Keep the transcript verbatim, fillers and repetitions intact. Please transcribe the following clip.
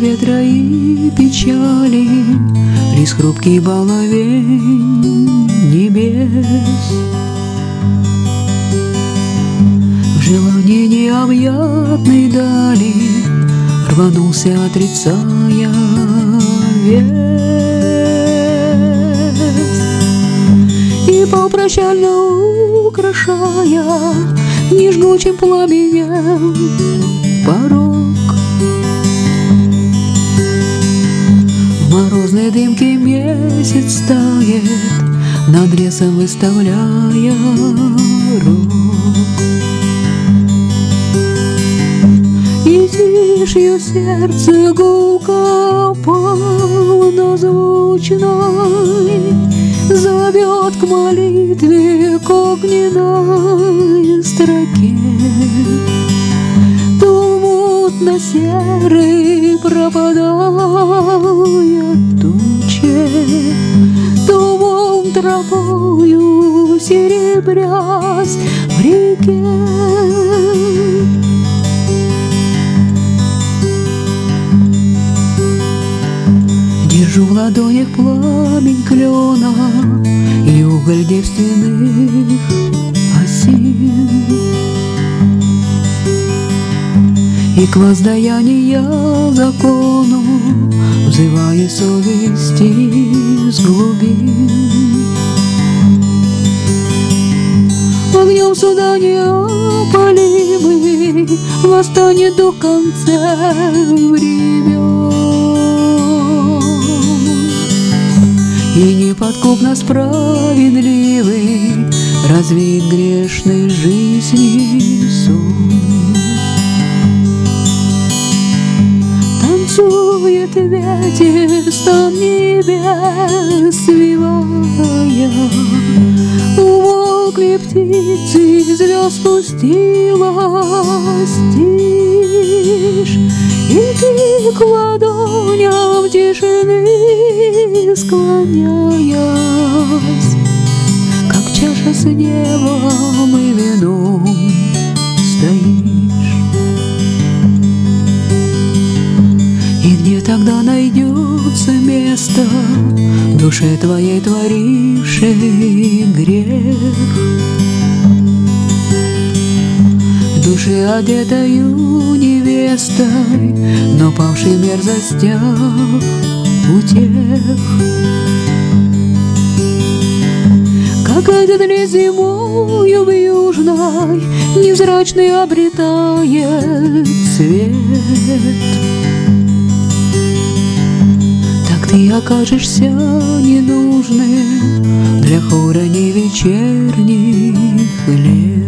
ветра и печали, лишь хрупкий баловень небес. В желании необъятной дали рванулся, отрицая весть, и попрощально украшая не жгучим пламенем порог. В морозной дымке месяц тает, над лесом выставляя рог. И тишью сердце гулко полнозвучной зовет к молитве к огненной строке. То мутно-серый пропадая туче, то волн тропою серебрясь в реке. Держу в ладонях пламень клена и уголь девственных осин, и к воздаянию закону взываю совести с глубин. Огнем суда неопалимый восстанет дух конца времен, и неподкупно справедливый развеет грешной жизни сон. Танцует ветер стан небес свивая, умолкли птицы, звезд спустилась тишь, и ты к ладоням тишины склоняясь, как чаша с небом и вином стоишь. И где тогда найдется место душе твоей, творившей грех? В душе одетою невестой, но павшей в мерзостях утех. Как этот лес зимою в южной невзрачный обретает цвет, так ты окажешься ненужным для хора не вечерних лет.